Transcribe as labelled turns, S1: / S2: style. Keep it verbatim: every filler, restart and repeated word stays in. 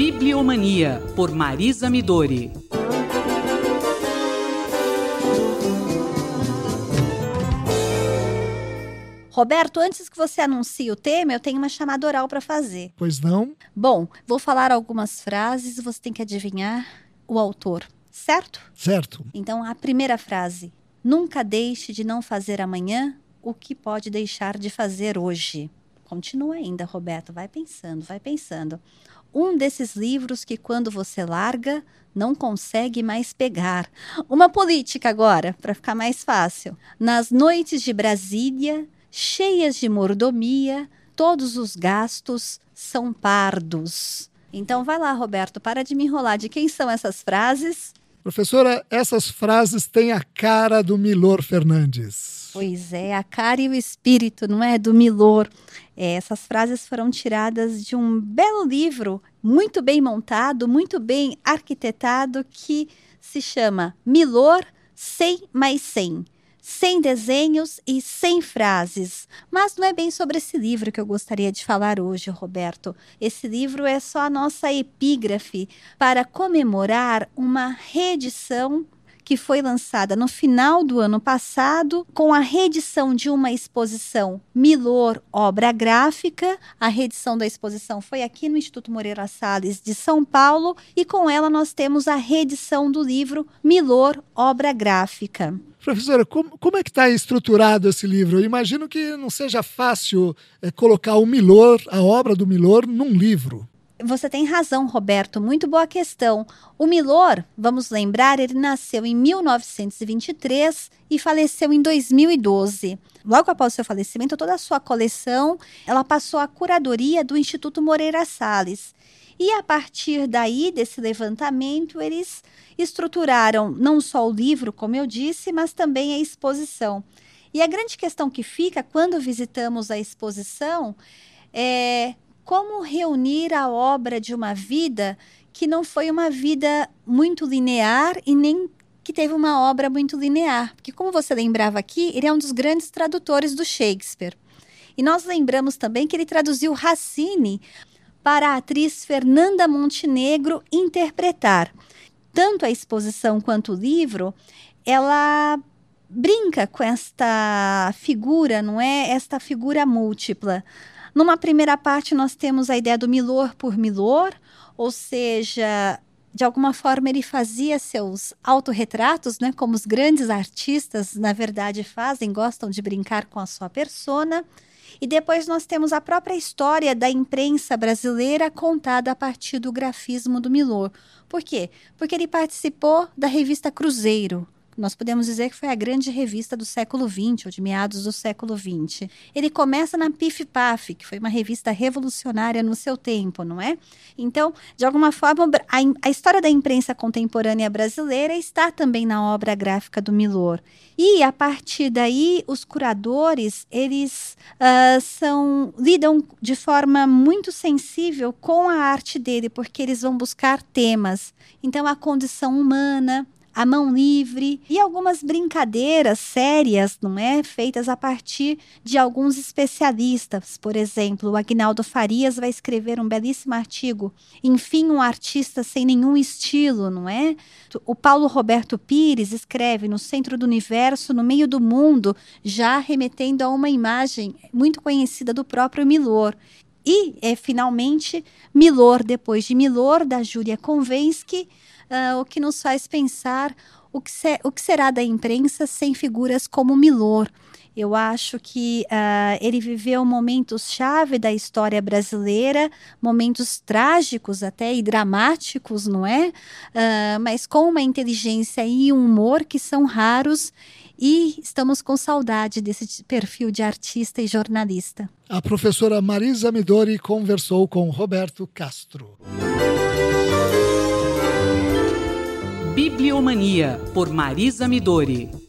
S1: Bibliomania, por Marisa Midori.
S2: Roberto, antes que você anuncie o tema, eu tenho uma chamada oral para fazer.
S3: Pois não?
S2: Bom, vou falar algumas frases e você tem que adivinhar o autor, certo?
S3: Certo.
S2: Então, a primeira frase. Nunca deixe de não fazer amanhã o que pode deixar de fazer hoje. Continua ainda, Roberto. Vai pensando, vai pensando. Um desses livros que quando você larga, não consegue mais pegar. Uma política agora, para ficar mais fácil. Nas noites de Brasília, cheias de mordomia, todos os gastos são pardos. Então vai lá, Roberto, para de me enrolar. De quem são essas frases?
S3: Professora, essas frases têm a cara do Milor Fernandes.
S2: Pois é, a cara e o espírito, não é? Do Milor. É, essas frases foram tiradas de um belo livro, muito bem montado, muito bem arquitetado, que se chama Milor cem mais cem. Sem desenhos e sem frases. Mas não é bem sobre esse livro que eu gostaria de falar hoje, Roberto. Esse livro é só a nossa epígrafe para comemorar uma reedição que foi lançada no final do ano passado, com a reedição de uma exposição Milor Obra Gráfica. A reedição da exposição foi aqui no Instituto Moreira Salles de São Paulo, e com ela nós temos a reedição do livro Milor Obra Gráfica.
S3: Professora, como, como é que está estruturado esse livro? Eu imagino que não seja fácil é, colocar o Milor, a obra do Milor, num livro.
S2: Você tem razão, Roberto. Muito boa questão. O Milor, vamos lembrar, ele nasceu em mil novecentos e vinte e três e faleceu em dois mil e doze. Logo após seu falecimento, toda a sua coleção ela passou à curadoria do Instituto Moreira Salles. E a partir daí, desse levantamento, eles estruturaram não só o livro, como eu disse, mas também a exposição. E a grande questão que fica quando visitamos a exposição é como reunir a obra de uma vida que não foi uma vida muito linear e nem que teve uma obra muito linear. Porque, como você lembrava aqui, ele é um dos grandes tradutores do Shakespeare. E nós lembramos também que ele traduziu Racine para a atriz Fernanda Montenegro interpretar. Tanto a exposição quanto o livro, ela brinca com esta figura, não é? Esta figura múltipla. Numa primeira parte, nós temos a ideia do Milor por Milor, ou seja, de alguma forma ele fazia seus autorretratos, né, como os grandes artistas, na verdade, fazem, gostam de brincar com a sua persona. E depois nós temos a própria história da imprensa brasileira contada a partir do grafismo do Milor. Por quê? Porque ele participou da revista Cruzeiro. Nós podemos dizer que foi a grande revista do século vinte, ou de meados do século vinte. Ele começa na Pif Paf, que foi uma revista revolucionária no seu tempo, não é? Então, de alguma forma, a, a história da imprensa contemporânea brasileira está também na obra gráfica do Milor. E, a partir daí, os curadores, eles uh, são, lidam de forma muito sensível com a arte dele, porque eles vão buscar temas. Então, a condição humana, a mão livre e algumas brincadeiras sérias, não é? Feitas a partir de alguns especialistas. Por exemplo, o Aguinaldo Farias vai escrever um belíssimo artigo, Enfim, um artista sem nenhum estilo, não é? O Paulo Roberto Pires escreve No Centro do Universo, no Meio do Mundo, já remetendo a uma imagem muito conhecida do próprio Milor. E, é, finalmente, Milor, depois de Milor, da Júlia Konvensky, Uh, o que nos faz pensar o que, se, o que será da imprensa sem figuras como Milor. Eu acho que uh, ele viveu momentos-chave da história brasileira, momentos trágicos até e dramáticos, não é? Uh, mas com uma inteligência e um humor que são raros, e estamos com saudade desse perfil de artista e jornalista.
S3: A professora Marisa Midori conversou com Roberto Castro.
S1: Bibliomania, por Marisa Midori.